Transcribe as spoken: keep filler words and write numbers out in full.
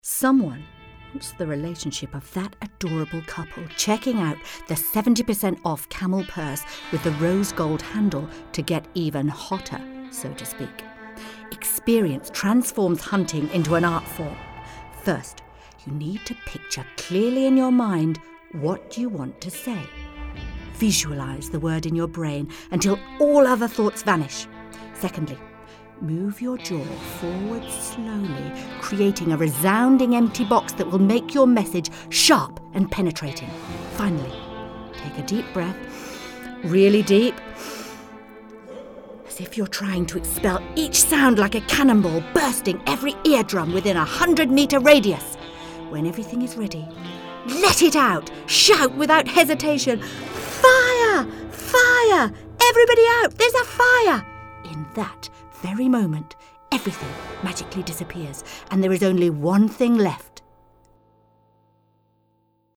Someone wants the relationship of that adorable couple checking out the seventy percent off camel purse with the rose gold handle to get even hotter, so to speak. Experience transforms hunting into an art form. First, you need to picture clearly in your mind what you want to say. Visualize the word in your brain until all other thoughts vanish. Secondly, move your jaw forward slowly, creating a resounding empty box that will make your message sharp and penetrating. Finally, take a deep breath, really deep, as if you're trying to expel each sound like a cannonball, bursting every eardrum within a hundred-metre radius. When everything is ready, let it out. Shout without hesitation, "Fire! Fire! Everybody out! There's a fire!" In that very moment, everything magically disappears, and there is only one thing left.